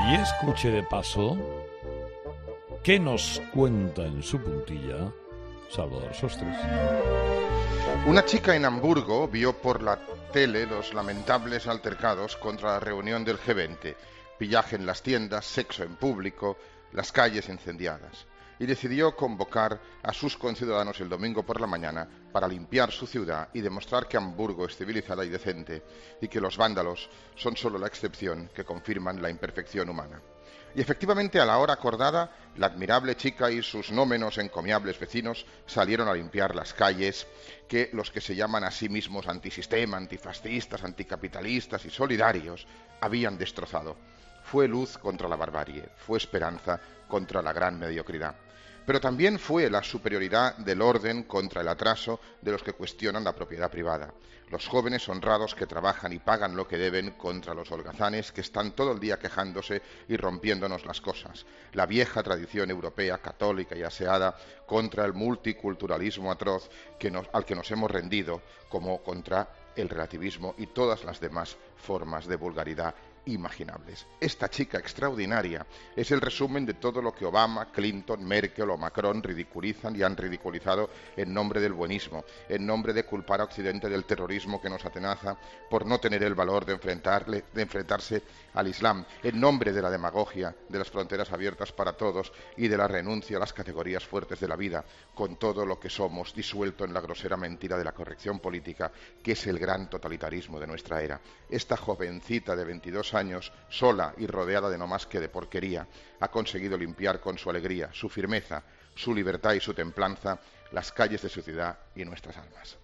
Y escuche de paso qué nos cuenta en su puntilla Salvador Sostres. Una chica en Hamburgo vio por la tele los lamentables altercados contra la reunión del G20, pillaje en las tiendas, sexo en público, las calles incendiadas, y decidió convocar a sus conciudadanos el domingo por la mañana para limpiar su ciudad y demostrar que Hamburgo es civilizada y decente y que los vándalos son solo la excepción que confirman la imperfección humana. Y efectivamente, a la hora acordada, la admirable chica y sus no menos encomiables vecinos salieron a limpiar las calles que los que se llaman a sí mismos antisistema, antifascistas, anticapitalistas y solidarios habían destrozado. Fue luz contra la barbarie, fue esperanza contra la gran mediocridad. Pero también fue la superioridad del orden contra el atraso de los que cuestionan la propiedad privada. Los jóvenes honrados que trabajan y pagan lo que deben contra los holgazanes que están todo el día quejándose y rompiéndonos las cosas. La vieja tradición europea, católica y aseada contra el multiculturalismo atroz al que nos hemos rendido, como contra el relativismo y todas las demás formas de vulgaridad imaginables. Esta chica extraordinaria es el resumen de todo lo que Obama, Clinton, Merkel o Macron ridiculizan y han ridiculizado en nombre del buenismo, en nombre de culpar a Occidente del terrorismo que nos atenaza por no tener el valor de enfrentarse al Islam, en nombre de la demagogia, de las fronteras abiertas para todos y de la renuncia a las categorías fuertes de la vida, con todo lo que somos disuelto en la grosera mentira de la corrección política, que es el gran totalitarismo de nuestra era. Esta jovencita de 22 años, sola y rodeada de no más que de porquería, ha conseguido limpiar con su alegría, su firmeza, su libertad y su templanza las calles de su ciudad y nuestras almas.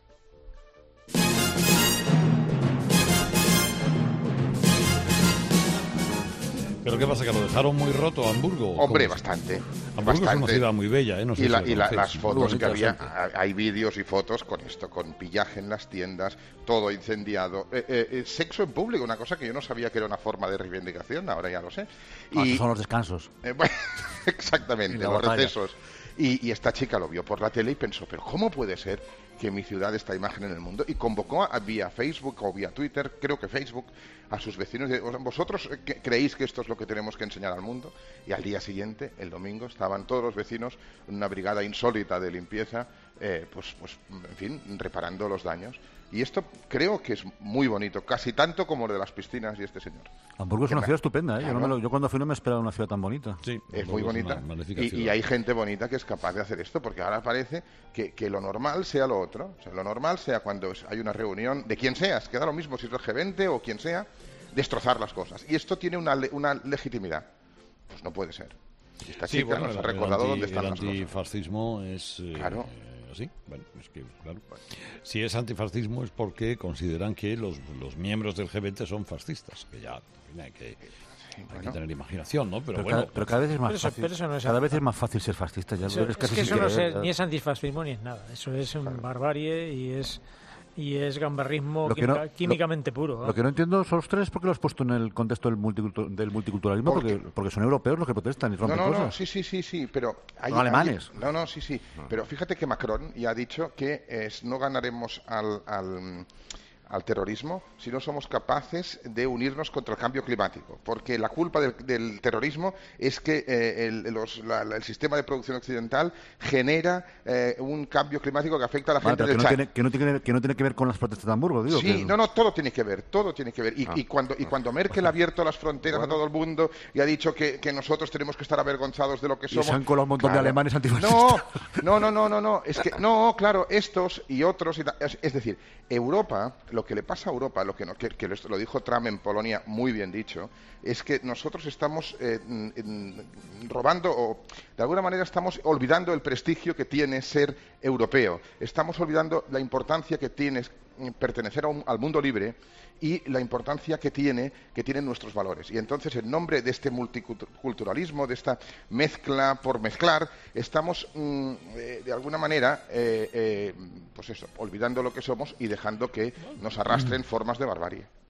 ¿Pero qué pasa, que lo dejaron muy roto a Hamburgo? Hombre, bastante. Hamburgo es una ciudad muy bella, ¿eh? No sé las fotos que había, hay vídeos y fotos con esto, con pillaje en las tiendas, todo incendiado, sexo en público, una cosa que yo no sabía que era una forma de reivindicación, ahora ya lo sé. Y son los descansos. Bueno, exactamente, los recesos. Y esta chica lo vio por la tele y pensó, pero ¿cómo puede ser que mi ciudad esta imagen en el mundo? Y convocó vía Facebook o vía Twitter, creo que Facebook, a sus vecinos. ¿Vosotros creéis que esto es lo que tenemos que enseñar al mundo? Y al día siguiente, el domingo, estaban todos los vecinos en una brigada insólita de limpieza, en fin, reparando los daños. Y esto creo que es muy bonito, casi tanto como lo de las piscinas y este señor. Hamburgo es una ciudad estupenda, ¿eh? Claro. Yo cuando fui no me esperaba una ciudad tan bonita. Sí, es muy bonita. Y hay gente bonita que es capaz de hacer esto, porque ahora parece que lo normal sea lo otro. O sea, lo normal sea cuando hay una reunión de quien seas, que da lo mismo si es el G20 o quien sea, destrozar las cosas. Y esto tiene una legitimidad. Pues no puede ser. Y esta chica nos ha recordado dónde están las cosas. El antifascismo es... Claro. ¿Sí? Bueno, es que, claro, si es antifascismo es porque consideran que los miembros del G20 son fascistas, que ya hay que tener imaginación, ¿no? Pero bueno, pero cada vez es más fácil. Pero eso no es cada vez es más fácil ser fascista. Ya eso, es casi que eso no es, ni es es antifascismo ni es nada. Eso es barbarie y es gamberrismo químicamente puro. Lo que no entiendo son los tres, ¿por qué lo has puesto en el contexto del multiculturalismo? Porque son europeos los que protestan y rompen cosas. Sí, pero... Son alemanes. Sí. Pero fíjate que Macron ya ha dicho que no ganaremos al terrorismo si no somos capaces de unirnos contra el cambio climático, porque la culpa del terrorismo es que el sistema de producción occidental genera un cambio climático que afecta a la gente del Chad. Que no tiene que ver con las protestas de Hamburgo, digo. Sí, todo tiene que ver. Y cuando Merkel ha abierto las fronteras a todo el mundo y ha dicho que nosotros tenemos que estar avergonzados de lo que somos... Y se han colado un montón de alemanes antifascistas. No, es que, claro, estos y otros... Es decir, Europa... Lo que le pasa a Europa, que lo dijo Trump en Polonia, muy bien dicho, es que nosotros estamos robando, o de alguna manera estamos olvidando el prestigio que tiene ser europeo. Estamos olvidando la importancia que tiene pertenecer al mundo libre y la importancia que tienen nuestros valores. Y entonces, en nombre de este multiculturalismo, de esta mezcla por mezclar, estamos de alguna manera olvidando lo que somos y dejando que nos arrastren formas de barbarie.